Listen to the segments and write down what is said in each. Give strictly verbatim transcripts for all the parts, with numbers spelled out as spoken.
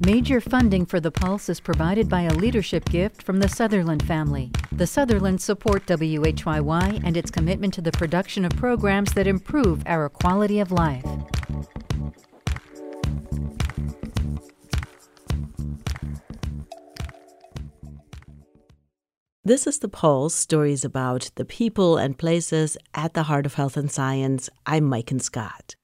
Major funding for The Pulse is provided by a leadership gift from the Sutherland family. The Sutherlands support W H Y Y and its commitment to the production of programs that improve our quality of life. This is The Pulse, stories about the people and places at the heart of health and science. I'm Maiken Scott.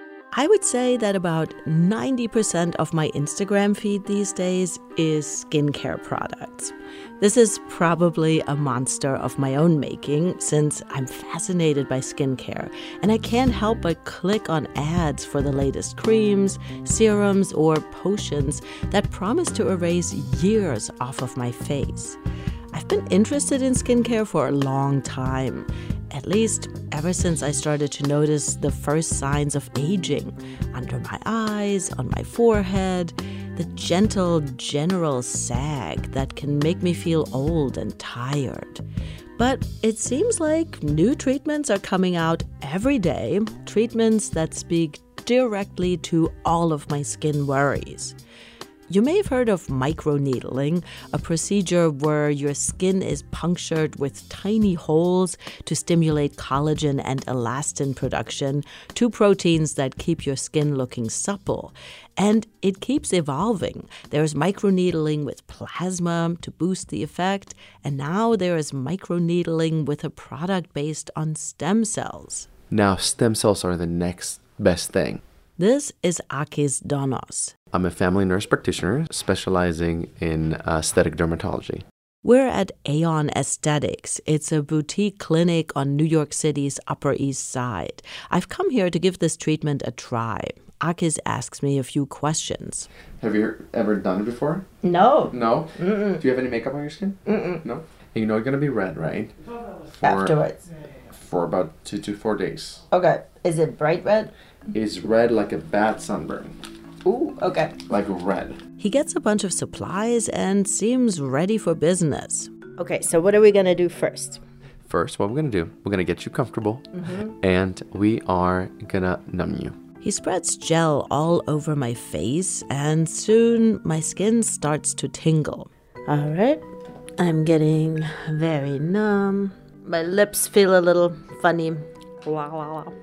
I would say that about ninety percent of my Instagram feed these days is skincare products. This is probably a monster of my own making, since I'm fascinated by skincare, and I can't help but click on ads for the latest creams, serums, or potions that promise to erase years off of my face. I've been interested in skincare for a long time, at least ever since I started to notice the first signs of aging under my eyes, on my forehead, the gentle, general sag that can make me feel old and tired. But it seems like new treatments are coming out every day, treatments that speak directly to all of my skin worries. You may have heard of microneedling, a procedure where your skin is punctured with tiny holes to stimulate collagen and elastin production, two proteins that keep your skin looking supple. And it keeps evolving. There's microneedling with plasma to boost the effect, and now there is microneedling with a product based on stem cells. Now, stem cells are the next best thing. This is Akis Donos. I'm a family nurse practitioner specializing in aesthetic dermatology. We're at Aeon Aesthetics. It's a boutique clinic on New York City's Upper East Side. I've come here to give this treatment a try. Akis asks me a few questions. Have you ever done it before? No. No? Mm-mm. Do you have any makeup on your skin? Mm-mm. No? You know you're going to be red, right? For, Afterwards. For about two to four days. Okay. Is it bright red? It's red like a bad sunburn. Ooh, okay. Like red. He gets a bunch of supplies and seems ready for business. Okay, so what are we going to do first? First, what we're going to do, we're going to get you comfortable, mm-hmm. and we are going to numb you. He spreads gel all over my face, and soon my skin starts to tingle. All right, I'm getting very numb. My lips feel a little funny. Wow, wow, wow.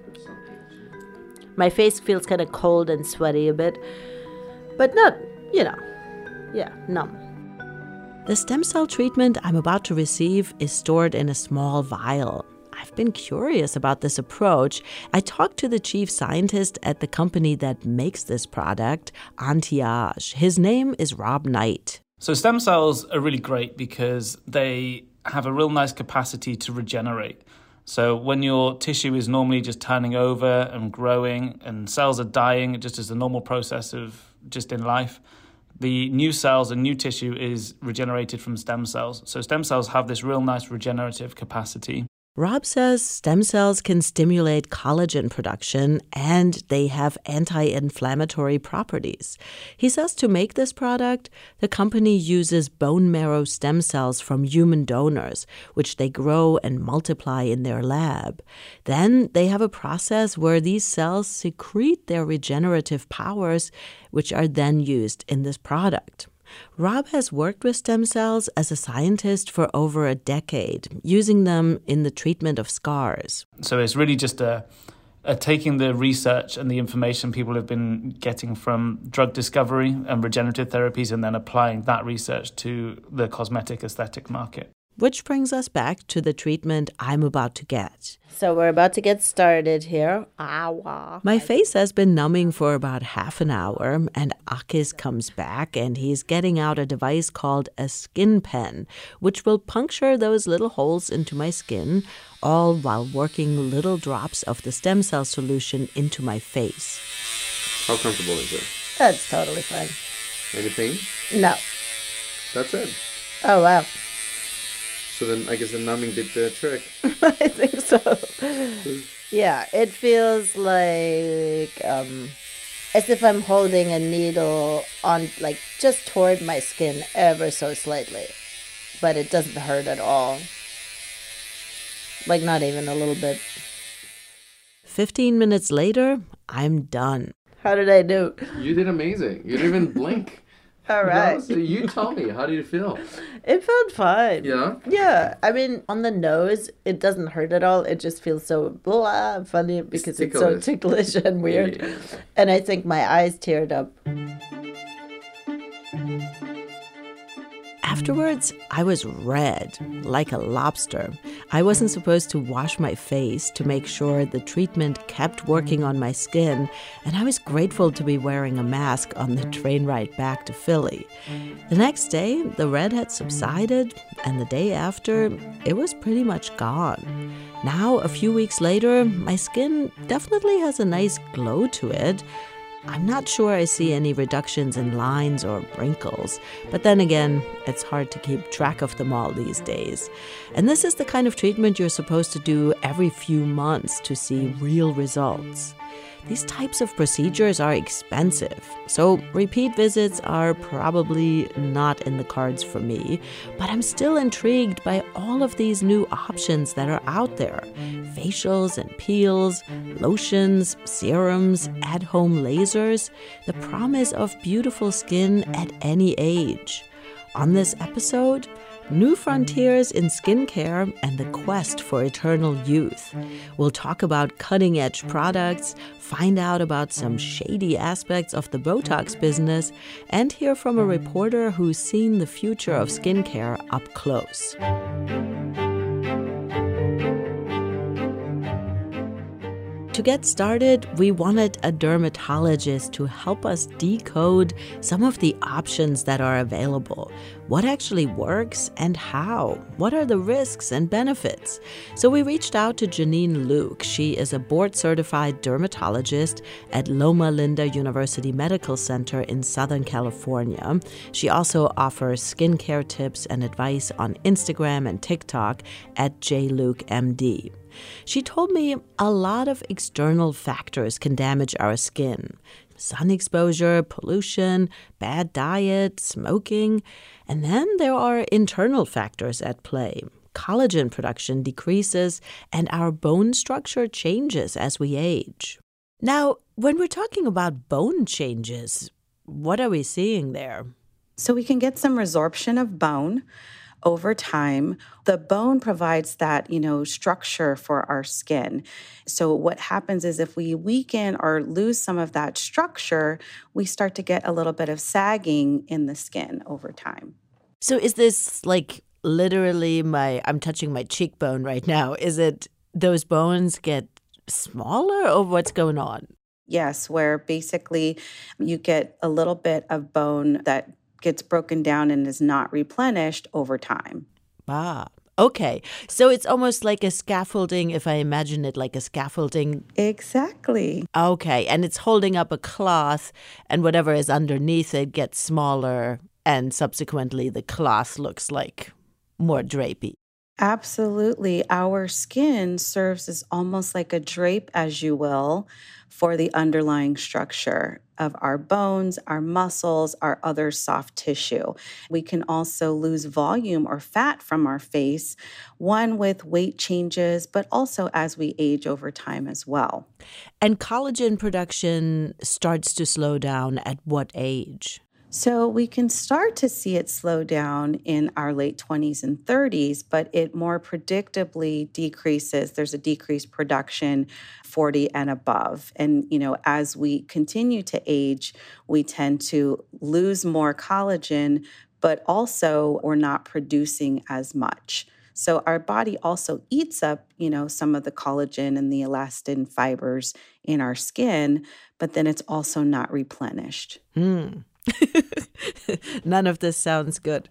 My face feels kind of cold and sweaty a bit, but not, you know, yeah, numb. The stem cell treatment I'm about to receive is stored in a small vial. I've been curious about this approach. I talked to the chief scientist at the company that makes this product, Anti-Age. His name is Rob Knight. So stem cells are really great because they have a real nice capacity to regenerate. So when your tissue is normally just turning over and growing and cells are dying, just as the normal process of just in life, the new cells and new tissue is regenerated from stem cells. So stem cells have this real nice regenerative capacity. Rob says stem cells can stimulate collagen production and they have anti-inflammatory properties. He says to make this product, the company uses bone marrow stem cells from human donors, which they grow and multiply in their lab. Then they have a process where these cells secrete their regenerative powers, which are then used in this product. Rob has worked with stem cells as a scientist for over a decade, using them in the treatment of scars. So it's really just a, a taking the research and the information people have been getting from drug discovery and regenerative therapies and then applying that research to the cosmetic aesthetic market. Which brings us back to the treatment I'm about to get. So we're about to get started here. Ow. My face has been numbing for about half an hour, and Akis comes back, and he's getting out a device called a skin pen, which will puncture those little holes into my skin, all while working little drops of the stem cell solution into my face. How comfortable is it? That's totally fine. Any pain? No. That's it. Oh, wow. So then I guess the numbing did the trick. I think so. Yeah, it feels like um, as if I'm holding a needle on, like, just toward my skin ever so slightly. But it doesn't hurt at all. Like, not even a little bit. Fifteen minutes later, I'm done. How did I do? You did amazing. You didn't even blink. All right. You know? So you tell me, how did it feel? It felt fine. Yeah? Yeah. I mean, on the nose, it doesn't hurt at all. It just feels so blah, funny because it's, it's so ticklish and weird. Yeah. And I think my eyes teared up. Afterwards, I was red, like a lobster. I wasn't supposed to wash my face to make sure the treatment kept working on my skin, and I was grateful to be wearing a mask on the train ride back to Philly. The next day, the red had subsided, and the day after, it was pretty much gone. Now, a few weeks later, my skin definitely has a nice glow to it. I'm not sure I see any reductions in lines or wrinkles, but then again, it's hard to keep track of them all these days. And this is the kind of treatment you're supposed to do every few months to see real results. These types of procedures are expensive, so repeat visits are probably not in the cards for me, but I'm still intrigued by all of these new options that are out there. Facials and peels, lotions, serums, at-home lasers, the promise of beautiful skin at any age. On this episode, new frontiers in skincare and the quest for eternal youth. We'll talk about cutting-edge products, find out about some shady aspects of the Botox business, and hear from a reporter who's seen the future of skincare up close. To get started, we wanted a dermatologist to help us decode some of the options that are available. What actually works and how? What are the risks and benefits? So we reached out to Janine Luke. She is a board-certified dermatologist at Loma Linda University Medical Center in Southern California. She also offers skincare tips and advice on Instagram and TikTok at J Luke M D. She told me a lot of external factors can damage our skin. Sun exposure, pollution, bad diet, smoking. And then there are internal factors at play. Collagen production decreases and our bone structure changes as we age. Now, when we're talking about bone changes, what are we seeing there? So we can get some resorption of bone over time. The bone provides that, you know, structure for our skin. So what happens is if we weaken or lose some of that structure, we start to get a little bit of sagging in the skin over time. So is this like literally my, I'm touching my cheekbone right now. Is it those bones get smaller or what's going on? Yes, where basically you get a little bit of bone that gets broken down and is not replenished over time. Ah, okay. So it's almost like a scaffolding, if I imagine it like a scaffolding. Exactly. Okay, and it's holding up a cloth, and whatever is underneath it gets smaller, and subsequently the cloth looks like more drapey. Absolutely. Our skin serves as almost like a drape, as you will, for the underlying structure of our bones, our muscles, our other soft tissue. We can also lose volume or fat from our face, one with weight changes, but also as we age over time as well. And collagen production starts to slow down at what age? So we can start to see it slow down in our late twenties and thirties, but it more predictably decreases. There's a decreased production forty and above. And, you know, as we continue to age, we tend to lose more collagen, but also we're not producing as much. So our body also eats up, you know, some of the collagen and the elastin fibers in our skin, but then it's also not replenished. Hmm. None of this sounds good.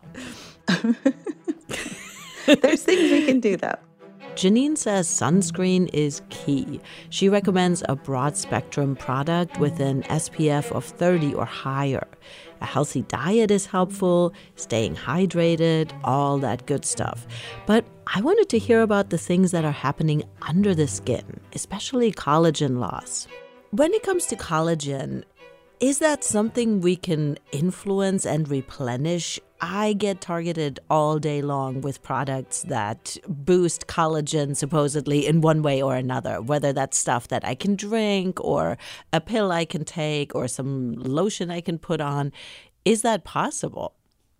There's things we can do, though. Janine says sunscreen is key. She recommends a broad-spectrum product with an S P F of thirty or higher. A healthy diet is helpful, staying hydrated, all that good stuff. But I wanted to hear about the things that are happening under the skin, especially collagen loss. When it comes to collagen, is that something we can influence and replenish? I get targeted all day long with products that boost collagen supposedly in one way or another, whether that's stuff that I can drink or a pill I can take or some lotion I can put on. Is that possible?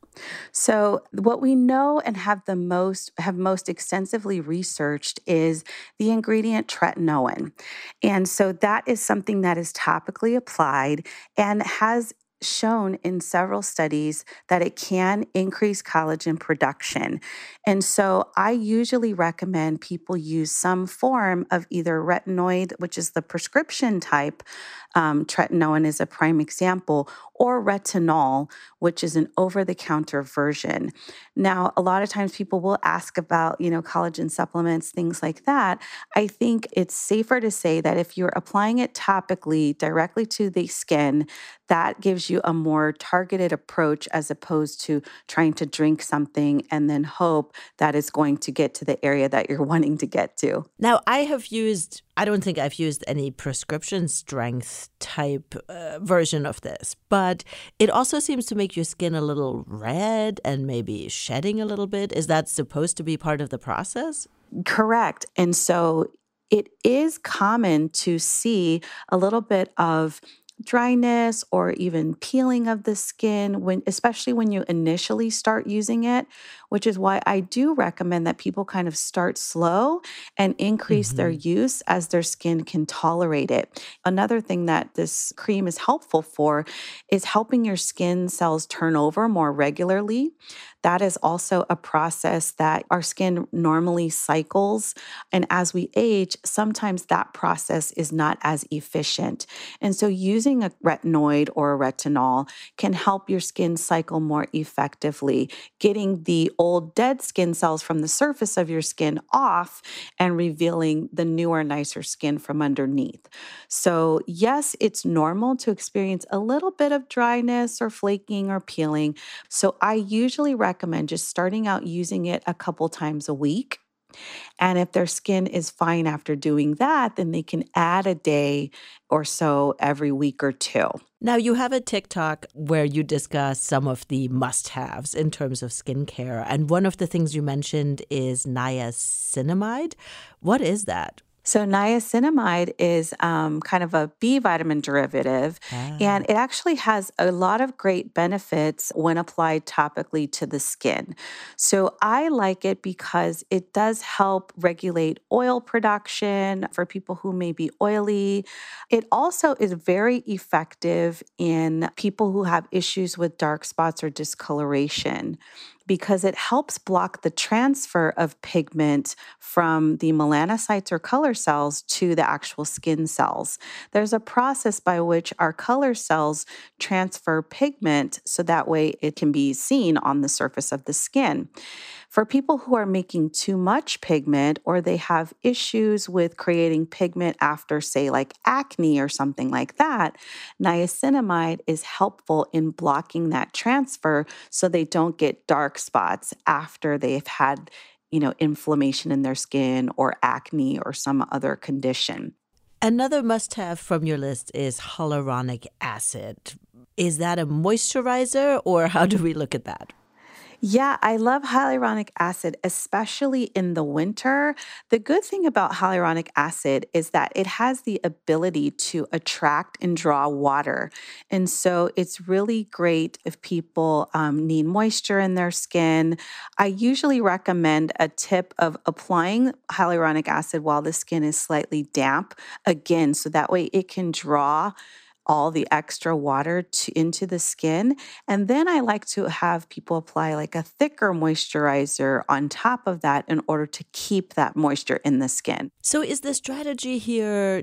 So what we know and have the most have most extensively researched is the ingredient tretinoin. And so that is something that is topically applied and has shown in several studies that it can increase collagen production. And so I usually recommend people use some form of either retinoid, which is the prescription type, um, tretinoin is a prime example, or retinol, which is an over-the-counter version. Now, a lot of times people will ask about, you know, collagen supplements, things like that. I think it's safer to say that if you're applying it topically directly to the skin, that gives you a more targeted approach as opposed to trying to drink something and then hope that it's going to get to the area that you're wanting to get to. Now, I have used, I don't think I've used any prescription strength type uh, version of this, but it also seems to make your skin a little red and maybe shedding a little bit. Is that supposed to be part of the process? Correct. And so it is common to see a little bit of dryness or even peeling of the skin when especially when you initially start using it, which is why I do recommend that people kind of start slow and increase mm-hmm. their use as their skin can tolerate it. Another thing that this cream is helpful for is helping your skin cells turn over more regularly. That is also a process that our skin normally cycles. And as we age, sometimes that process is not as efficient. And so using a retinoid or a retinol can help your skin cycle more effectively, getting the old dead skin cells from the surface of your skin off and revealing the newer, nicer skin from underneath. So yes, it's normal to experience a little bit of dryness or flaking or peeling. So I usually recommend recommend just starting out using it a couple times a week. And if their skin is fine after doing that, then they can add a day or so every week or two. Now, you have a TikTok where you discuss some of the must-haves in terms of skincare. And one of the things you mentioned is niacinamide. What is that? So niacinamide is um, kind of a B vitamin derivative, ah. and it actually has a lot of great benefits when applied topically to the skin. So I like it because it does help regulate oil production for people who may be oily. It also is very effective in people who have issues with dark spots or discoloration, because it helps block the transfer of pigment from the melanocytes or color cells to the actual skin cells. There's a process by which our color cells transfer pigment so that way it can be seen on the surface of the skin. For people who are making too much pigment or they have issues with creating pigment after, say, like acne or something like that, niacinamide is helpful in blocking that transfer so they don't get dark spots after they've had, you know, inflammation in their skin or acne or some other condition. Another must-have from your list is hyaluronic acid. Is that a moisturizer, or how do we look at that? Yeah, I love hyaluronic acid, especially in the winter. The good thing about hyaluronic acid is that it has the ability to attract and draw water. And so it's really great if people um, need moisture in their skin. I usually recommend a tip of applying hyaluronic acid while the skin is slightly damp, again, so that way it can draw all the extra water to, into the skin. And then I like to have people apply like a thicker moisturizer on top of that in order to keep that moisture in the skin. So is the strategy here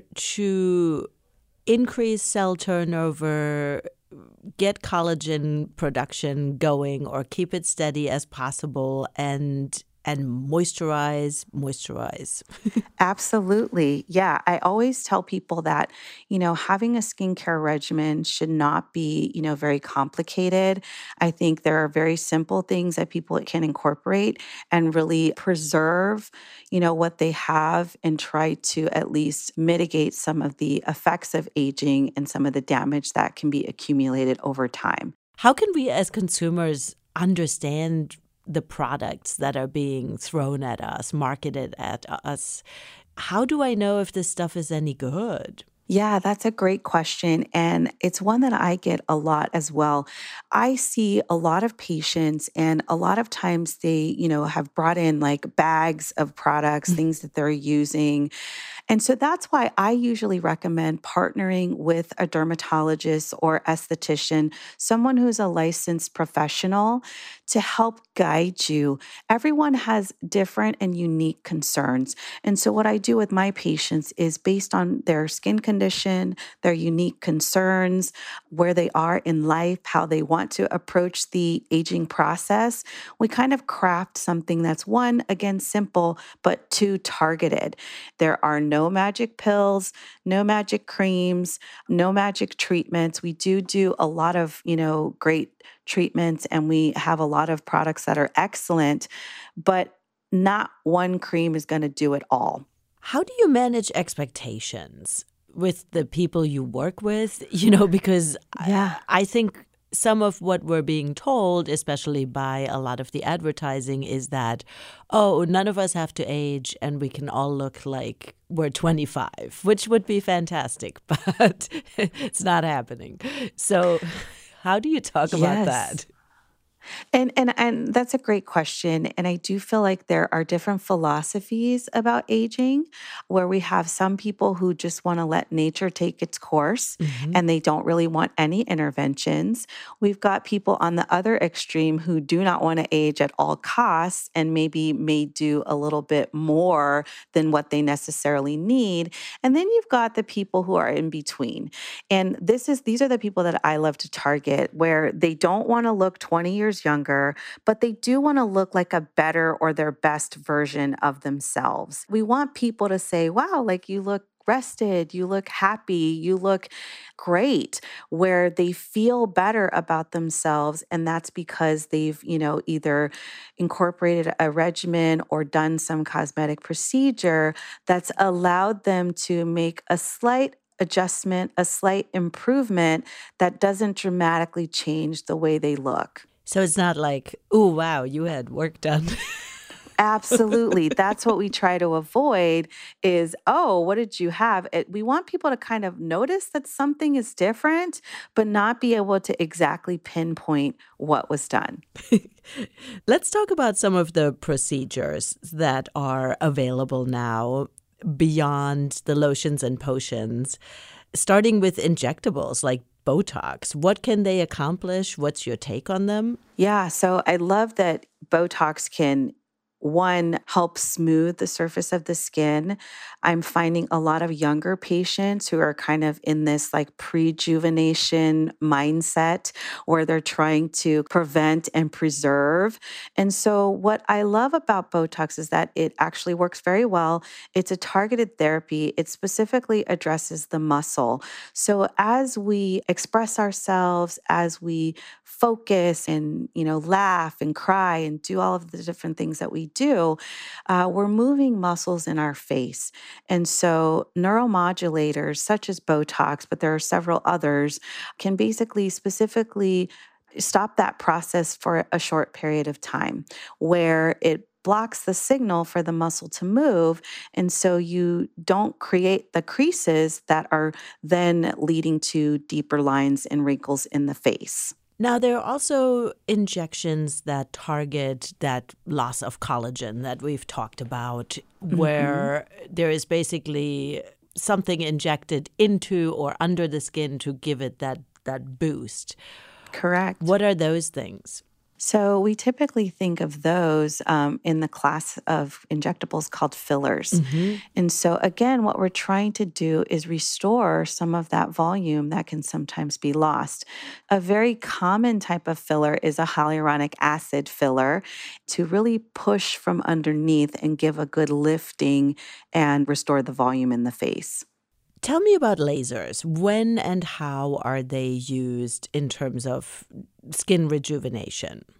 to increase cell turnover, get collagen production going, or keep it steady as possible, and and moisturize, moisturize. Absolutely. Yeah. I always tell people that, you know, having a skincare regimen should not be, you know, very complicated. I think there are very simple things that people can incorporate and really preserve, you know, what they have and try to at least mitigate some of the effects of aging and some of the damage that can be accumulated over time. How can we as consumers understand the products that are being thrown at us, marketed at us? How do I know if this stuff is any good? Yeah, that's a great question. And it's one that I get a lot as well. I see a lot of patients, and a lot of times they, you know, have brought in like bags of products, things that they're using. And so that's why I usually recommend partnering with a dermatologist or esthetician, someone who's a licensed professional to help guide you. Everyone has different and unique concerns. And so what I do with my patients is based on their skin condition, their unique concerns, where they are in life, how they want to approach the aging process. We kind of craft something that's one, again, simple, but two, targeted. There are no magic pills, no magic creams, no magic treatments. We do do a lot of, you know, great treatments, and we have a lot of products that are excellent, but not one cream is going to do it all. How do you manage expectations with the people you work with? You know, because Yeah. I, I think some of what we're being told, especially by a lot of the advertising, is that, oh, none of us have to age and we can all look like we're twenty-five, which would be fantastic, but it's not happening. So how do you talk about Yes. that? And and and that's a great question. And I do feel like there are different philosophies about aging, where we have some people who just want to let nature take its course and they don't really want any interventions. We've got people on the other extreme who do not want to age at all costs and maybe may do a little bit more than what they necessarily need. And then you've got the people who are in between. And this is these are the people that I love to target, where they don't want to look twenty years younger, but they do want to look like a better or their best version of themselves. We want people to say, wow, like you look rested, you look happy, you look great, where they feel better about themselves. And that's because they've, you know, either incorporated a regimen or done some cosmetic procedure that's allowed them to make a slight adjustment, a slight improvement that doesn't dramatically change the way they look. So it's not like, oh, wow, you had work done. Absolutely. That's what we try to avoid is, oh, what did you have? It, we want people to kind of notice that something is different, but not be able to exactly pinpoint what was done. Let's talk about some of the procedures that are available now beyond the lotions and potions, starting with injectables like Botox. What can they accomplish? What's your take on them? Yeah, so I love that Botox can, one, help smooth the surface of the skin. I'm finding a lot of younger patients who are kind of in this like prejuvenation mindset where they're trying to prevent and preserve. And so what I love about Botox is that it actually works very well. It's a targeted therapy. It specifically addresses the muscle. So as we express ourselves, as we focus and, you know, laugh and cry and do all of the different things that we do, uh, we're moving muscles in our face. And so neuromodulators such as Botox, but there are several others, can basically specifically stop that process for a short period of time where it blocks the signal for the muscle to move. And so you don't create the creases that are then leading to deeper lines and wrinkles in the face. Now, there are also injections that target that loss of collagen that we've talked about, where mm-hmm. there is basically something injected into or under the skin to give it that, that boost. Correct. What are those things? So we typically think of those um, in the class of injectables called fillers. Mm-hmm. And so again, what we're trying to do is restore some of that volume that can sometimes be lost. A very common type of filler is a hyaluronic acid filler to really push from underneath and give a good lifting and restore the volume in the face. Tell me about lasers. When and how are they used in terms of skin rejuvenation?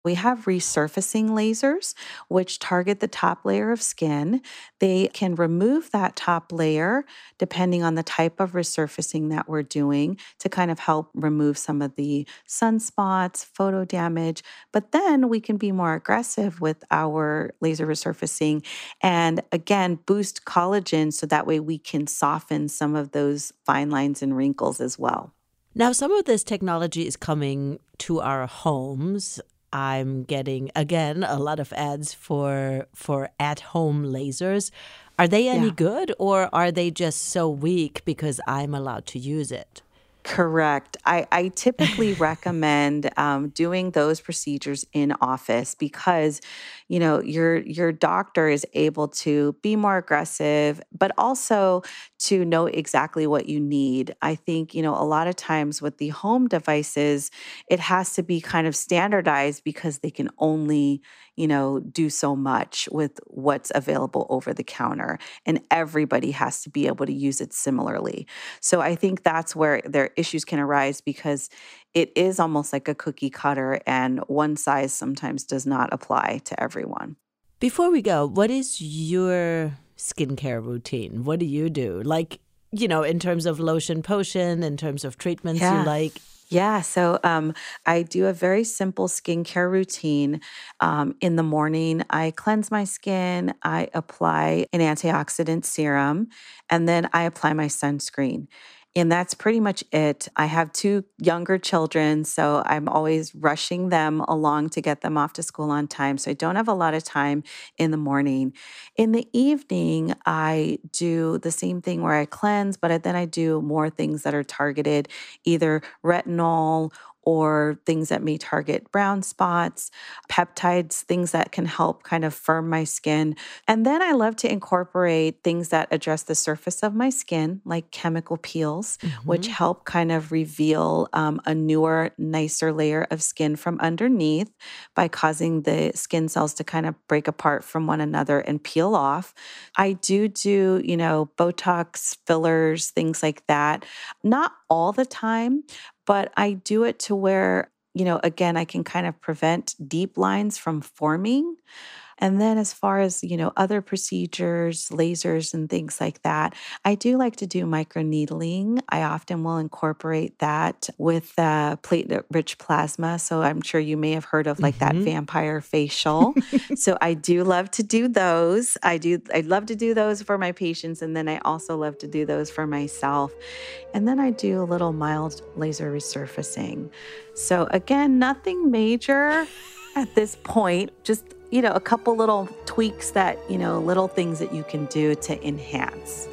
We have resurfacing lasers, which target the top layer of skin. They can remove that top layer depending on the type of resurfacing that we're doing to kind of help remove some of the sunspots, photo damage. But then we can be more aggressive with our laser resurfacing and again, boost collagen so that way we can soften some of those fine lines and wrinkles as well. Now, some of this technology is coming to our homes. I'm getting, again, a lot of ads for for at-home lasers. Are they any Yeah. good, or are they just so weak because I'm allowed to use it? Correct. I, I typically recommend um, doing those procedures in office because, you know, your your doctor is able to be more aggressive, but also to know exactly what you need. I think, you know, a lot of times with the home devices, it has to be kind of standardized because they can only, you know, do so much with what's available over the counter, and everybody has to be able to use it similarly. So I think that's where their issues can arise because it is almost like a cookie cutter and one size sometimes does not apply to everyone. Before we go, what is your skincare routine? What do you do? Like, you know, in terms of lotion potion, in terms of treatments Yeah. you like? Yeah, so um, I do a very simple skincare routine. Um, in the morning, I cleanse my skin, I apply an antioxidant serum, and then I apply my sunscreen. And that's pretty much it. I have two younger children, so I'm always rushing them along to get them off to school on time. So I don't have a lot of time in the morning. In the evening, I do the same thing where I cleanse, but then I do more things that are targeted, either retinol or things that may target brown spots, peptides, things that can help kind of firm my skin. And then I love to incorporate things that address the surface of my skin, like chemical peels, Mm-hmm. which help kind of reveal um, a newer, nicer layer of skin from underneath by causing the skin cells to kind of break apart from one another and peel off. I do do, you know, Botox, fillers, things like that. Not all the time, but I do it to where, you know, again, I can kind of prevent deep lines from forming. And then as far as, you know, other procedures, lasers and things like that, I do like to do microneedling. I often will incorporate that with uh, platelet-rich plasma. So I'm sure you may have heard of like that Mhm. vampire facial. So I do love to do those. I do. I love to do those for my patients. And then I also love to do those for myself. And then I do a little mild laser resurfacing. So again, nothing major at this point, just, you know, a couple little tweaks that, you know, little things that you can do to enhance.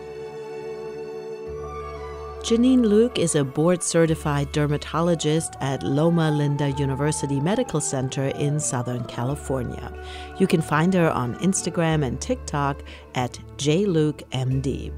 Janine Luke is a board-certified dermatologist at Loma Linda University Medical Center in Southern California. You can find her on Instagram and TikTok at J Luke M D.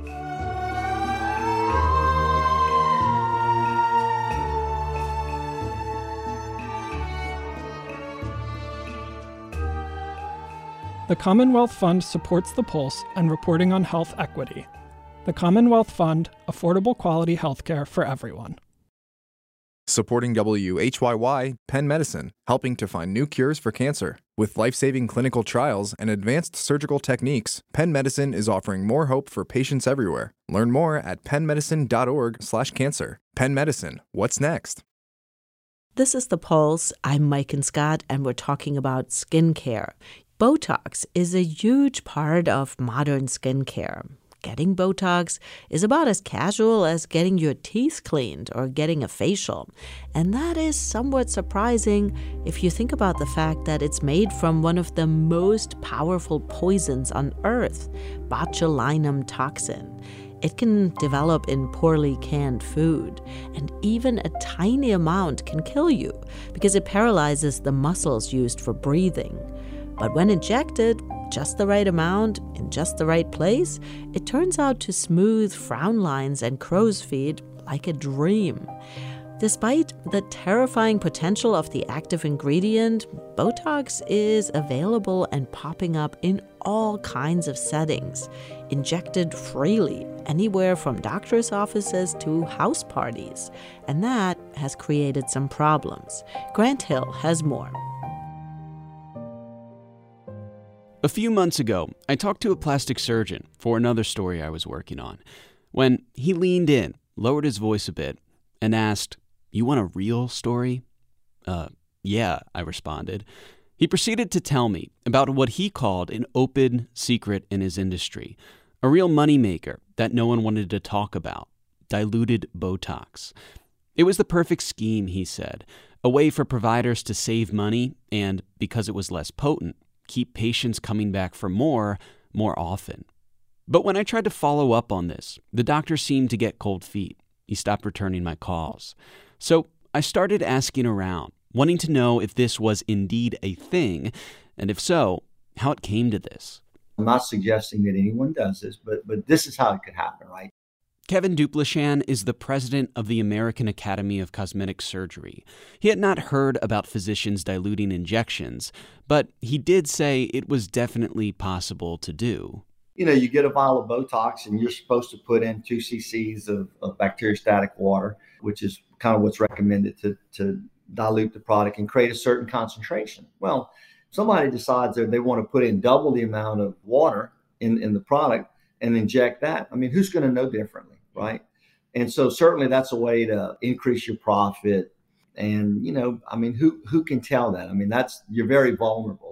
The Commonwealth Fund supports The Pulse and reporting on health equity. The Commonwealth Fund, affordable quality healthcare for everyone. Supporting W H Y Y, Penn Medicine, helping to find new cures for cancer. With life-saving clinical trials and advanced surgical techniques, Penn Medicine is offering more hope for patients everywhere. Learn more at pennmedicine.org slash cancer. Penn Medicine, what's next? This is The Pulse. I'm Maiken Scott, and we're talking about skincare. Botox is a huge part of modern skincare. Getting Botox is about as casual as getting your teeth cleaned or getting a facial. And that is somewhat surprising if you think about the fact that it's made from one of the most powerful poisons on Earth, botulinum toxin. It can develop in poorly canned food, and even a tiny amount can kill you because it paralyzes the muscles used for breathing. But when injected, just the right amount, in just the right place, it turns out to smooth frown lines and crow's feet like a dream. Despite the terrifying potential of the active ingredient, Botox is available and popping up in all kinds of settings, injected freely, anywhere from doctors' offices to house parties. And that has created some problems. Grant Hill has more. A few months ago, I talked to a plastic surgeon for another story I was working on, when he leaned in, lowered his voice a bit, and asked, "You want a real story?" Uh, yeah, I responded. He proceeded to tell me about what he called an open secret in his industry, a real moneymaker that no one wanted to talk about, diluted Botox. It was the perfect scheme, he said, a way for providers to save money and, because it was less potent, keep patients coming back for more, more often. But when I tried to follow up on this, the doctor seemed to get cold feet. He stopped returning my calls. So I started asking around, wanting to know if this was indeed a thing, and if so, how it came to this. I'm not suggesting that anyone does this, but but this is how it could happen, right? Kevin Duplashan is the president of the American Academy of Cosmetic Surgery. He had not heard about physicians diluting injections, but he did say it was definitely possible to do. You know, you get a vial of Botox and you're supposed to put in two cc's of, of bacteriostatic water, which is kind of what's recommended to, to dilute the product and create a certain concentration. Well, somebody decides that they want to put in double the amount of water in, in the product and inject that. I mean, who's going to know differently, right? And so certainly that's a way to increase your profit. And, you know, I mean, who who can tell that? I mean, that's, you're very vulnerable.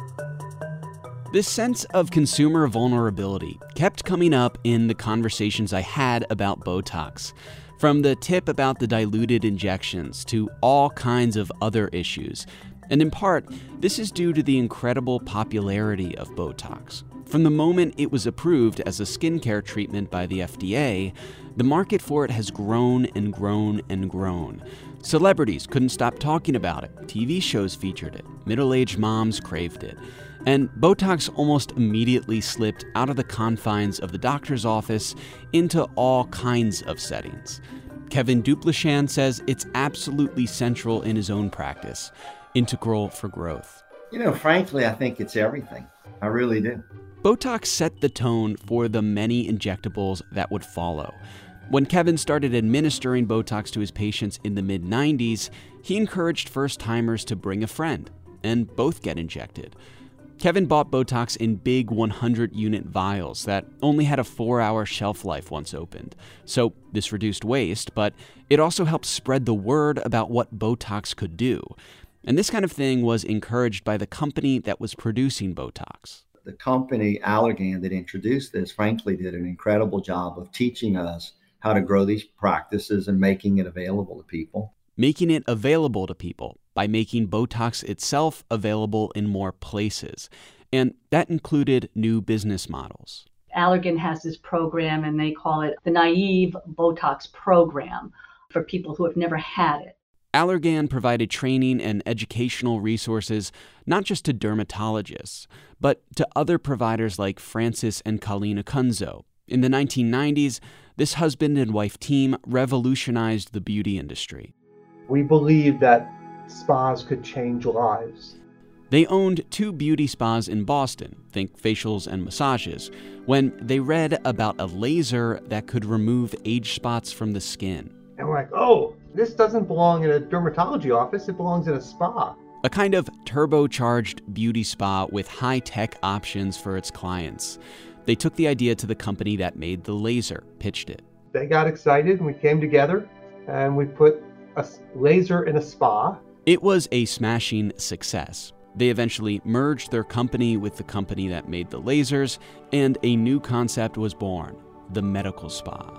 This sense of consumer vulnerability kept coming up in the conversations I had about Botox. From the tip about the diluted injections to all kinds of other issues. And in part, this is due to the incredible popularity of Botox. From the moment it was approved as a skincare treatment by the F D A, the market for it has grown and grown and grown. Celebrities couldn't stop talking about it. T V shows featured it. Middle-aged moms craved it. And Botox almost immediately slipped out of the confines of the doctor's office into all kinds of settings. Kevin Duplashan says it's absolutely central in his own practice, integral for growth. You know, frankly, I think it's everything. I really do. Botox set the tone for the many injectables that would follow. When Kevin started administering Botox to his patients in the mid nineties, he encouraged first-timers to bring a friend and both get injected. Kevin bought Botox in big one hundred unit vials that only had a four-hour shelf life once opened. So this reduced waste, but it also helped spread the word about what Botox could do. And this kind of thing was encouraged by the company that was producing Botox. The company, Allergan, that introduced this, frankly, did an incredible job of teaching us how to grow these practices and making it available to people. Making it available to people by making Botox itself available in more places. And that included new business models. Allergan has this program, and they call it the Naive Botox Program for people who have never had it. Allergan provided training and educational resources not just to dermatologists, but to other providers like Francis and Colleen Acunzo. In the nineteen nineties, this husband and wife team revolutionized the beauty industry. We believed that spas could change lives. They owned two beauty spas in Boston, think facials and massages, when they read about a laser that could remove age spots from the skin. And we're like, oh, this doesn't belong in a dermatology office, it belongs in a spa. A kind of turbocharged beauty spa with high-tech options for its clients. They took the idea to the company that made the laser, pitched it. They got excited and we came together and we put a laser in a spa. It was a smashing success. They eventually merged their company with the company that made the lasers, and a new concept was born, the medical spa.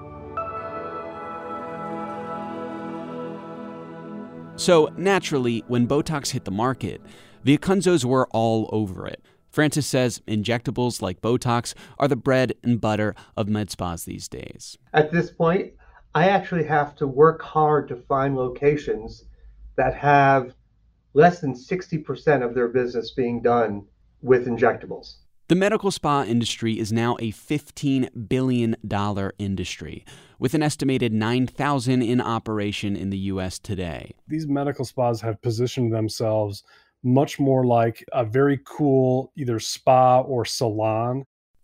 So naturally, when Botox hit the market, the Acunzos were all over it. Francis says injectables like Botox are the bread and butter of med spas these days. At this point, I actually have to work hard to find locations that have less than sixty percent of their business being done with injectables. The medical spa industry is now a fifteen billion dollars industry, with an estimated nine thousand in operation in the U S today. These medical spas have positioned themselves much more like a very cool either spa or salon.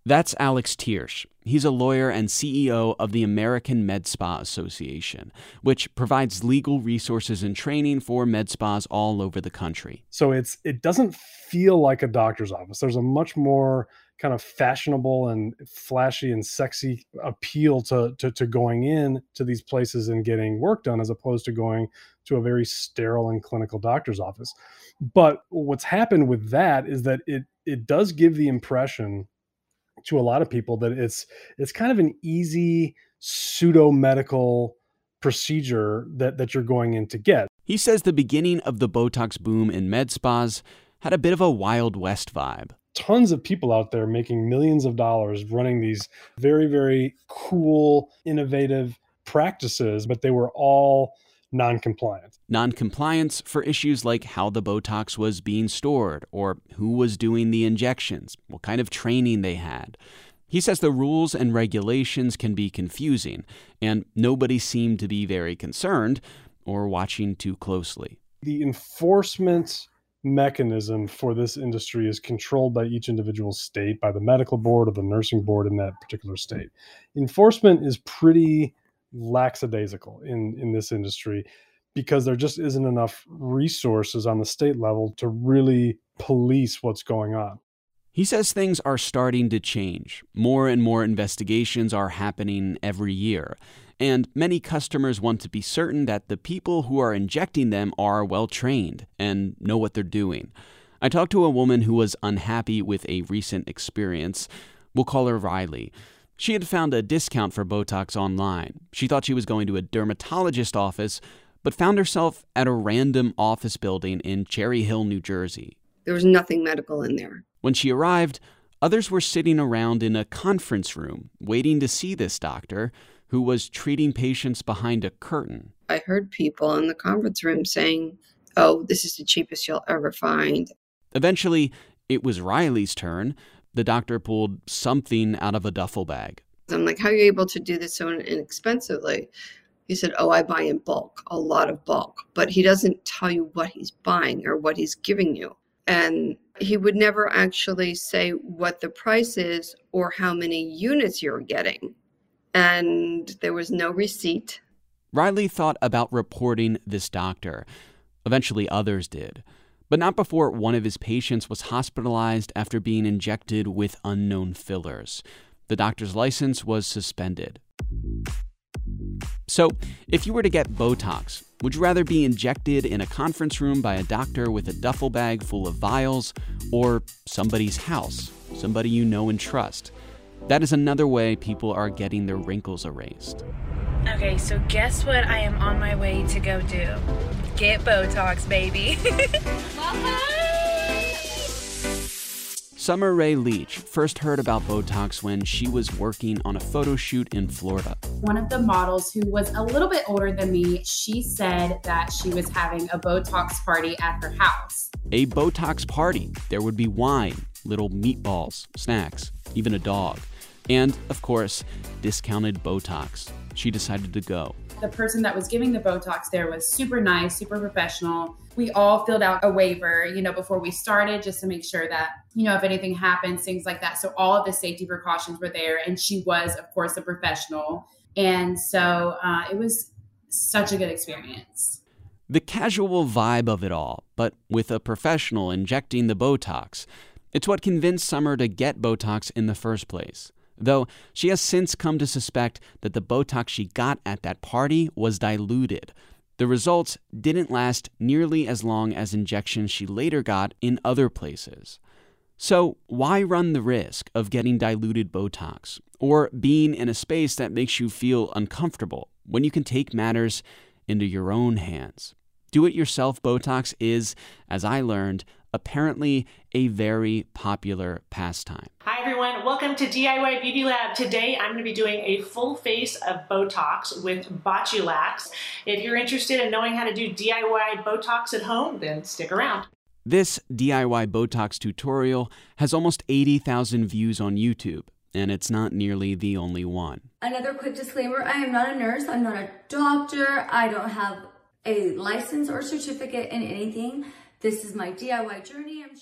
That's Alex Tiersch. He's a lawyer and C E O of the American Med Spa Association, which provides legal resources and training for med spas all over the country. So it's it doesn't feel like a doctor's office. There's a much more kind of fashionable and flashy and sexy appeal to, to, to going in to these places and getting work done, as opposed to going to a very sterile and clinical doctor's office. But what's happened with that is that it it does give the impression to a lot of people that it's it's kind of an easy pseudo medical procedure that that you're going in to get. He says the beginning of the Botox boom in med spas had a bit of a Wild West vibe. Tons of people out there making millions of dollars running these very, very cool, innovative practices, but they were all non-compliant. Non-compliance for issues like how the Botox was being stored, or who was doing the injections, what kind of training they had. He says the rules and regulations can be confusing, and nobody seemed to be very concerned or watching too closely. The enforcement mechanism for this industry is controlled by each individual state, by the medical board or the nursing board in that particular state. Enforcement is pretty lackadaisical in, in this industry because there just isn't enough resources on the state level to really police what's going on. He says things are starting to change. More and more investigations are happening every year, and many customers want to be certain that the people who are injecting them are well-trained and know what they're doing. I talked to a woman who was unhappy with a recent experience. We'll call her Riley. She had found a discount for Botox online. She thought she was going to a dermatologist office, but found herself at a random office building in Cherry Hill, New Jersey. There was nothing medical in there. When she arrived, others were sitting around in a conference room waiting to see this doctor, who was treating patients behind a curtain. I heard people in the conference room saying, "Oh, this is the cheapest you'll ever find." Eventually, it was Riley's turn. The doctor pulled something out of a duffel bag. I'm like, "How are you able to do this so inexpensively?" He said, "Oh, I buy in bulk, a lot of bulk." But he doesn't tell you what he's buying or what he's giving you. And he would never actually say what the price is or how many units you're getting. And there was no receipt. Riley thought about reporting this doctor. Eventually others did. But not before one of his patients was hospitalized after being injected with unknown fillers. The doctor's license was suspended. So, if you were to get Botox, would you rather be injected in a conference room by a doctor with a duffel bag full of vials, or somebody's house, somebody you know and trust? That is another way people are getting their wrinkles erased. Okay, so guess what I am on my way to go do? Get Botox, baby. Summer Rae Leach first heard about Botox when she was working on a photo shoot in Florida. One of the models, who was a little bit older than me, she said that she was having a Botox party at her house. A Botox party. There would be wine, little meatballs, snacks, even a dog. And, of course, discounted Botox. She decided to go. The person that was giving the Botox there was super nice, super professional. We all filled out a waiver, you know, before we started, just to make sure that, you know, if anything happens, things like that. So all of the safety precautions were there. And she was, of course, a professional. And so uh, it was such a good experience. The casual vibe of it all, but with a professional injecting the Botox. It's what convinced Summer to get Botox in the first place. Though she has since come to suspect that the Botox she got at that party was diluted. The results didn't last nearly as long as injections she later got in other places. So why run the risk of getting diluted Botox, or being in a space that makes you feel uncomfortable, when you can take matters into your own hands? Do-it-yourself Botox is, as I learned, apparently a very popular pastime. Hi everyone, welcome to D I Y Beauty Lab. Today I'm going to be doing a full face of Botox with Botulax. If you're interested in knowing how to do D I Y Botox at home, then stick around. This D I Y Botox tutorial has almost eighty thousand views on YouTube, and it's not nearly the only one. Another quick disclaimer, I am not a nurse, I'm not a doctor, I don't have a license or certificate in anything. This is my D I Y journey I'm sharing with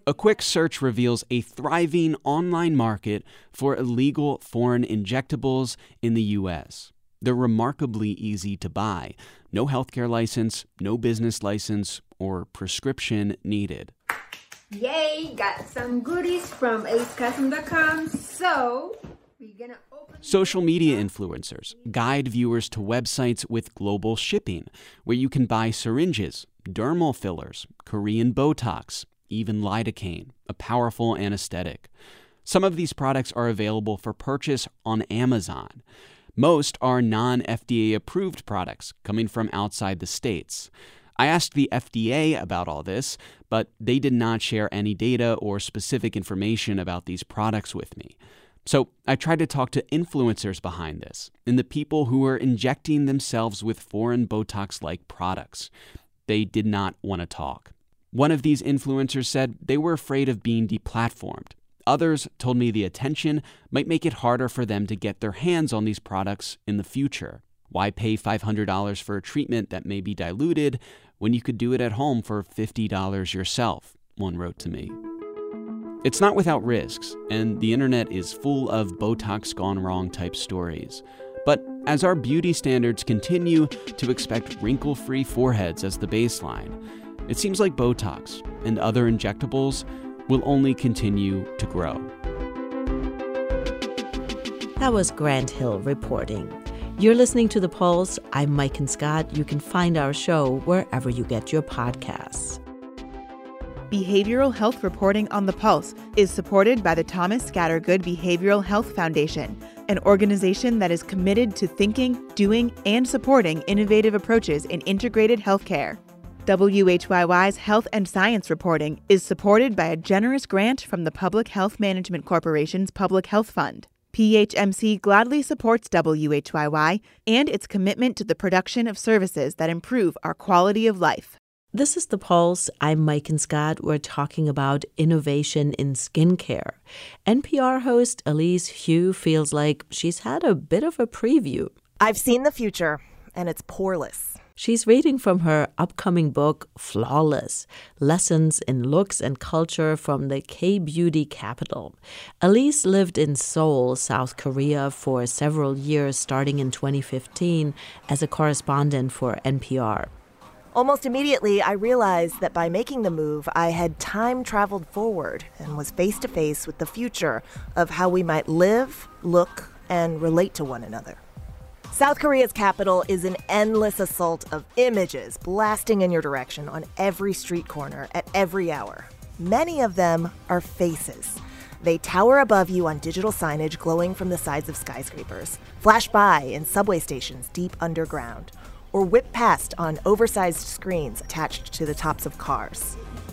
A quick search reveals a thriving online market for illegal foreign injectables in the U S. They're remarkably easy to buy. No healthcare license, no business license, or prescription needed. Yay, got some goodies from ace custom dot com, so we're gonna open... Social media influencers guide viewers to websites with global shipping, where you can buy syringes, dermal fillers, Korean Botox, even lidocaine, a powerful anesthetic. Some of these products are available for purchase on Amazon. Most are non-F D A-approved products coming from outside the states. I asked the F D A about all this, but they did not share any data or specific information about these products with me. So I tried to talk to influencers behind this and the people who are injecting themselves with foreign Botox-like products. They did not want to talk. One of these influencers said they were afraid of being deplatformed. Others told me the attention might make it harder for them to get their hands on these products in the future. Why pay five hundred dollars for a treatment that may be diluted when you could do it at home for fifty dollars yourself? One wrote to me. It's not without risks, and the internet is full of Botox gone wrong type stories. But as our beauty standards continue to expect wrinkle-free foreheads as the baseline, it seems like Botox and other injectables will only continue to grow. That was Grant Hill reporting. You're listening to The Pulse. I'm Maiken Scott. You can find our show wherever you get your podcasts. Behavioral health reporting on The Pulse is supported by the Thomas Scattergood Behavioral Health Foundation, an organization that is committed to thinking, doing, and supporting innovative approaches in integrated healthcare. W H Y Y's Health and Science reporting is supported by a generous grant from the Public Health Management Corporation's Public Health Fund. P H M C gladly supports W H Y Y and its commitment to the production of services that improve our quality of life. This is The Pulse. I'm Maiken Scott. We're talking about innovation in skincare. N P R host Elise Hu feels like she's had a bit of a preview. I've seen the future, and it's poreless. She's reading from her upcoming book, Flawless, Lessons in Looks and Culture from the K-Beauty Capital. Elise lived in Seoul, South Korea for several years, starting in twenty fifteen as a correspondent for N P R. Almost immediately, I realized that by making the move, I had time traveled forward and was face-to-face with the future of how we might live, look, and relate to one another. South Korea's capital is an endless assault of images blasting in your direction on every street corner at every hour. Many of them are faces. They tower above you on digital signage glowing from the sides of skyscrapers, flash by in subway stations deep underground, or whip past on oversized screens attached to the tops of cars.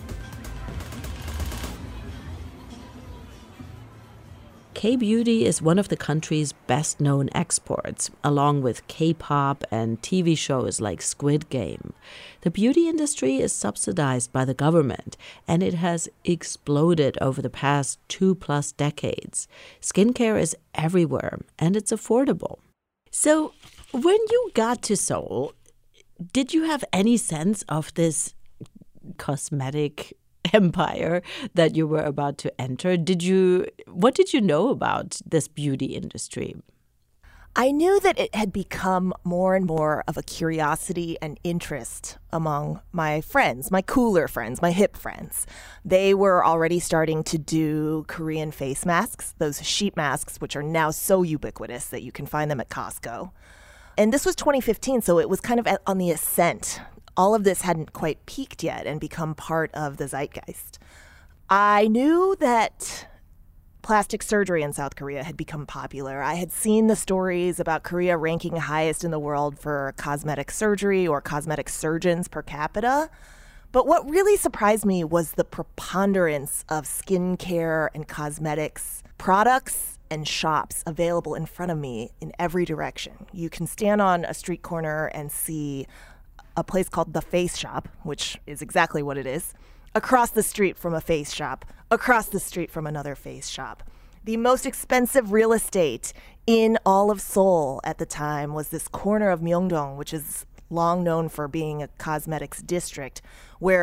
K-beauty is one of the country's best-known exports, along with K-pop and T V shows like Squid Game. The beauty industry is subsidized by the government, and it has exploded over the past two-plus decades. Skincare is everywhere, and it's affordable. So, when you got to Seoul, did you have any sense of this cosmetic empire that you were about to enter? Did you, what did you know about this beauty industry? I knew that it had become more and more of a curiosity and interest among my friends, my cooler friends, my hip friends. They were already starting to do Korean face masks, those sheet masks, which are now so ubiquitous that you can find them at Costco. And this was twenty fifteen, so it was kind of on the ascent. All of this hadn't quite peaked yet and become part of the zeitgeist. I knew that plastic surgery in South Korea had become popular. I had seen the stories about Korea ranking highest in the world for cosmetic surgery or cosmetic surgeons per capita. But what really surprised me was the preponderance of skincare and cosmetics products and shops available in front of me in every direction. You can stand on a street corner and see a place called The Face Shop, which is exactly what it is, across the street from a face shop, across the street from another face shop. The most expensive real estate in all of Seoul at the time was this corner of Myeongdong, which is long known for being a cosmetics district, where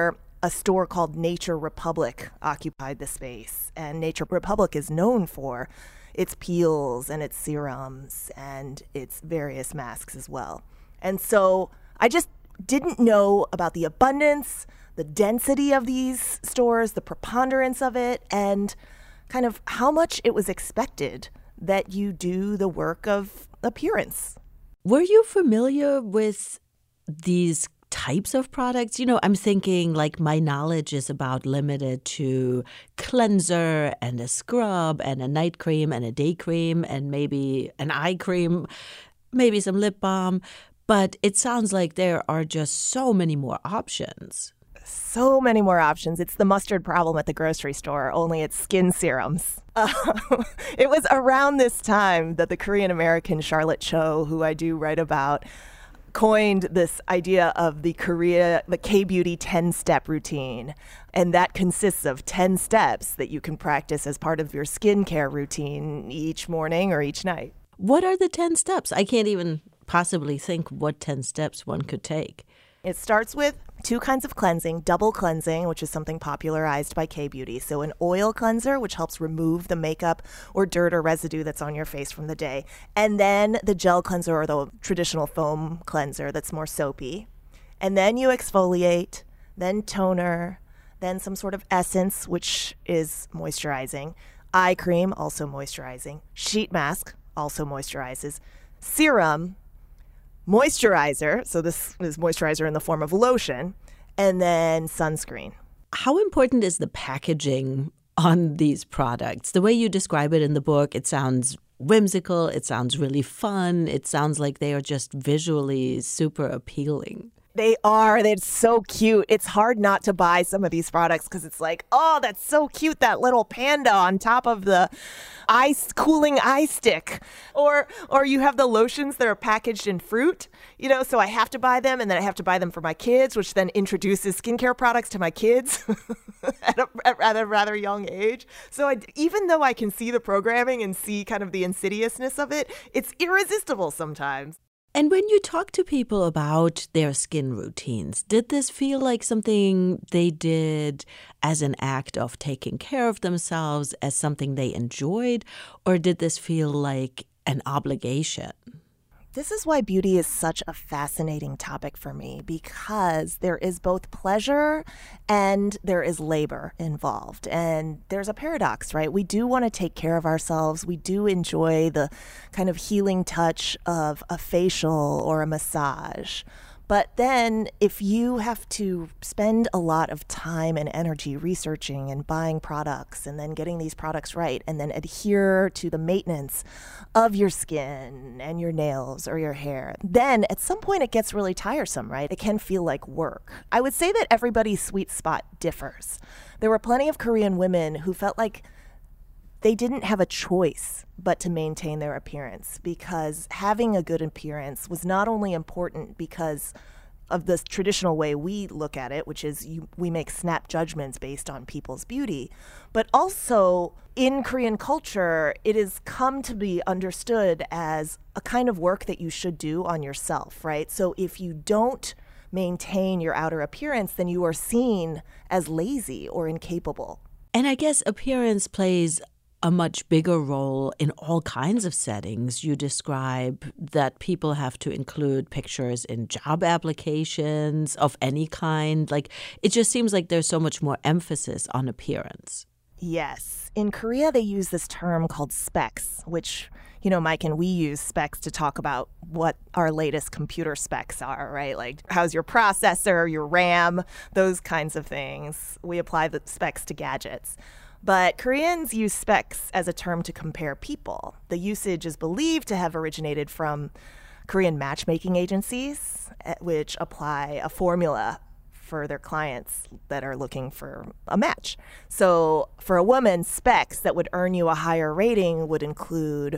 a store called Nature Republic occupied the space. And Nature Republic is known for its peels and its serums and its various masks as well. And so I just didn't know about the abundance, the density of these stores, the preponderance of it, and kind of how much it was expected that you do the work of appearance. Were you familiar with these types of products? You know, I'm thinking like my knowledge is about limited to cleanser and a scrub and a night cream and a day cream and maybe an eye cream, maybe some lip balm. But it sounds like there are just so many more options. So many more options. It's the mustard problem at the grocery store, only it's skin serums. Uh, it was around this time that the Korean American Charlotte Cho, who I do write about, coined this idea of the Korea, the K-beauty ten-step routine. And that consists of ten steps that you can practice as part of your skincare routine each morning or each night. What are the ten steps? I can't even possibly think what ten steps one could take. It starts with two kinds of cleansing, double cleansing, which is something popularized by K-beauty. So an oil cleanser, which helps remove the makeup or dirt or residue that's on your face from the day. And then the gel cleanser or the traditional foam cleanser that's more soapy. And then you exfoliate, then toner, then some sort of essence, which is moisturizing. Eye cream, also moisturizing. Sheet mask, also moisturizes. Serum, moisturizer, so this is moisturizer in the form of lotion, and then sunscreen. How important is the packaging on these products? The way you describe it in the book, it sounds whimsical, it sounds really fun, it sounds like they are just visually super appealing. They are. They're so cute. It's hard not to buy some of these products because it's like, oh, that's so cute, that little panda on top of the ice cooling eye stick. Or or you have the lotions that are packaged in fruit, you know, so I have to buy them and then I have to buy them for my kids, which then introduces skincare products to my kids at, a, at a rather young age. So I, even though I can see the programming and see kind of the insidiousness of it, it's irresistible sometimes. And when you talk to people about their skin routines, did this feel like something they did as an act of taking care of themselves, as something they enjoyed, or did this feel like an obligation? This is why beauty is such a fascinating topic for me, because there is both pleasure and there is labor involved. And there's a paradox, right? We do want to take care of ourselves. We do enjoy the kind of healing touch of a facial or a massage. But then if you have to spend a lot of time and energy researching and buying products and then getting these products right and then adhere to the maintenance of your skin and your nails or your hair, then at some point it gets really tiresome, right? It can feel like work. I would say that everybody's sweet spot differs. There were plenty of Korean women who felt like they didn't have a choice but to maintain their appearance, because having a good appearance was not only important because of the traditional way we look at it, which is you, we make snap judgments based on people's beauty, but also in Korean culture, it has come to be understood as a kind of work that you should do on yourself, right? So if you don't maintain your outer appearance, then you are seen as lazy or incapable. And I guess appearance plays a much bigger role in all kinds of settings. You describe that people have to include pictures in job applications of any kind. Like, it just seems like there's so much more emphasis on appearance. Yes. In Korea, they use this term called specs, which, you know, Mike and we use specs to talk about what our latest computer specs are, right? Like, how's your processor, your RAM, those kinds of things. We apply the specs to gadgets. But Koreans use specs as a term to compare people. The usage is believed to have originated from Korean matchmaking agencies, which apply a formula for their clients that are looking for a match. So for a woman, specs that would earn you a higher rating would include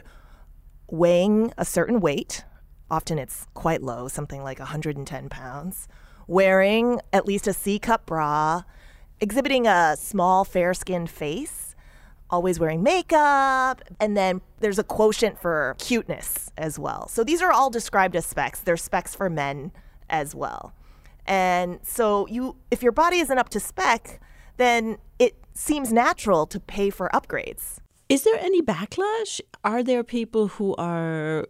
weighing a certain weight. Often it's quite low, something like one hundred ten pounds. Wearing at least a C-cup bra, exhibiting a small, fair-skinned face, always wearing makeup, and then there's a quotient for cuteness as well. So these are all described as specs. They're specs for men as well. And so you, if your body isn't up to spec, then it seems natural to pay for upgrades. Is there any backlash? Are there people who are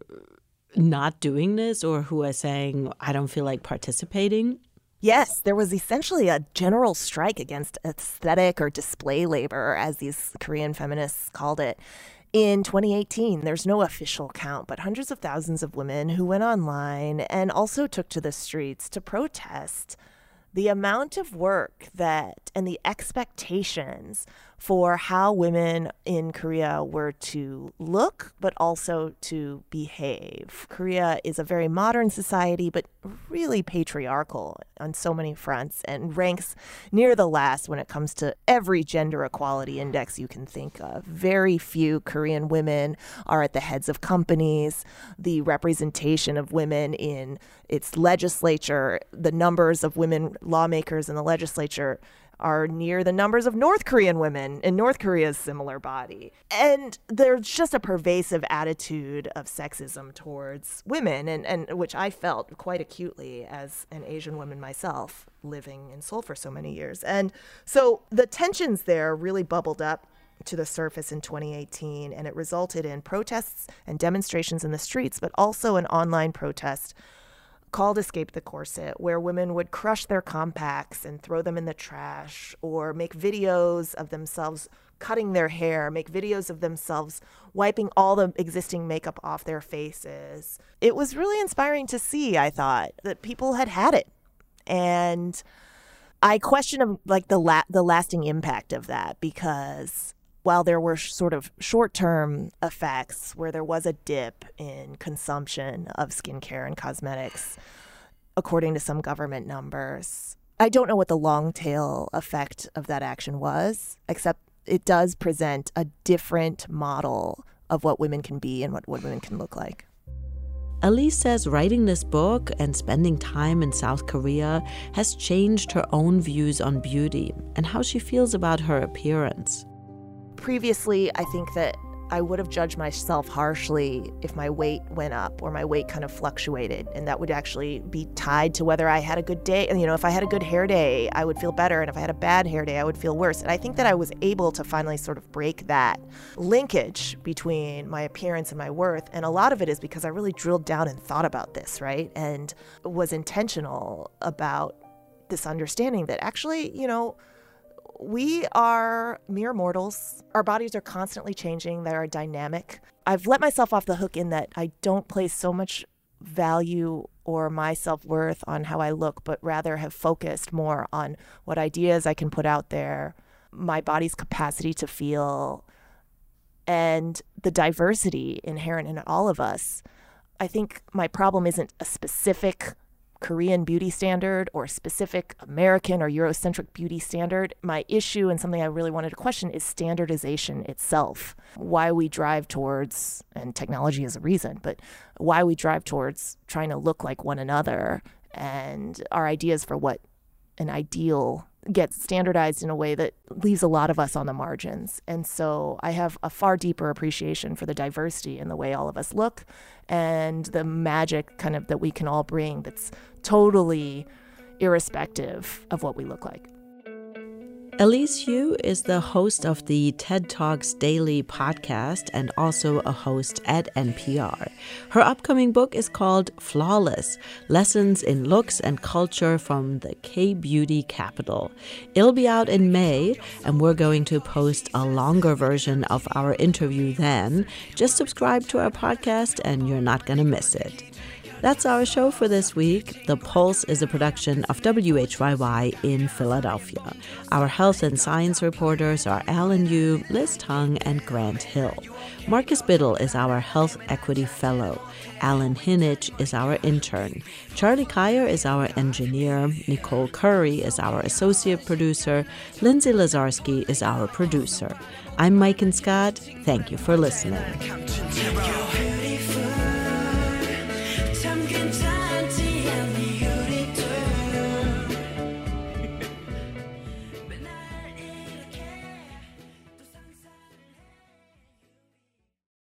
not doing this or who are saying, I don't feel like participating? Yes, there was essentially a general strike against aesthetic or display labor, as these Korean feminists called it. In twenty eighteen, there's no official count, but hundreds of thousands of women who went online and also took to the streets to protest the amount of work that and the expectations for how women in Korea were to look, but also to behave. Korea is a very modern society, but really patriarchal on so many fronts and ranks near the last when it comes to every gender equality index you can think of. Very few Korean women are at the heads of companies. The representation of women in its legislature, the numbers of women lawmakers in the legislature are near the numbers of North Korean women in North Korea's similar body. And there's just a pervasive attitude of sexism towards women, and, and which I felt quite acutely as an Asian woman myself, living in Seoul for so many years. And so the tensions there really bubbled up to the surface in twenty eighteen, and it resulted in protests and demonstrations in the streets, but also an online protest called Escape the Corset, where women would crush their compacts and throw them in the trash, or make videos of themselves cutting their hair, make videos of themselves wiping all the existing makeup off their faces. It was really inspiring to see, I thought, that people had had it. And I question like the la- the lasting impact of that, because while there were sh- sort of short-term effects where there was a dip in consumption of skincare and cosmetics, according to some government numbers, I don't know what the long-tail effect of that action was, except it does present a different model of what women can be and what, what women can look like. Elise says writing this book and spending time in South Korea has changed her own views on beauty and how she feels about her appearance. Previously, I think that I would have judged myself harshly if my weight went up or my weight kind of fluctuated, and that would actually be tied to whether I had a good day. And, you know, if I had a good hair day, I would feel better, and if I had a bad hair day, I would feel worse. And I think that I was able to finally sort of break that linkage between my appearance and my worth, and a lot of it is because I really drilled down and thought about this, right, and was intentional about this understanding that actually, you know, we are mere mortals. Our bodies are constantly changing. They are dynamic. I've let myself off the hook in that I don't place so much value or my self-worth on how I look, but rather have focused more on what ideas I can put out there, my body's capacity to feel, and the diversity inherent in all of us. I think my problem isn't a specific Korean beauty standard or specific American or Eurocentric beauty standard. My issue, and something I really wanted to question, is standardization itself. Why we drive towards, and technology is a reason, but why we drive towards trying to look like one another, and our ideas for what an ideal gets standardized in a way that leaves a lot of us on the margins. And so I have a far deeper appreciation for the diversity in the way all of us look and the magic kind of that we can all bring that's totally irrespective of what we look like. Elise Hu is the host of the TED Talks Daily podcast and also a host at N P R. Her upcoming book is called Flawless: Lessons in Looks and Culture from the K-Beauty Capital. It'll be out in May, and we're going to post a longer version of our interview then. Just subscribe to our podcast and you're not going to miss it. That's our show for this week. The Pulse is a production of W H Y Y in Philadelphia. Our health and science reporters are Alan Yu, Liz Tung, and Grant Hill. Marcus Biddle is our Health Equity Fellow. Alan Hinich is our intern. Charlie Kyer is our engineer. Nicole Curry is our associate producer. Lindsay Lazarski is our producer. I'm Mike Scott. Thank you for listening. Time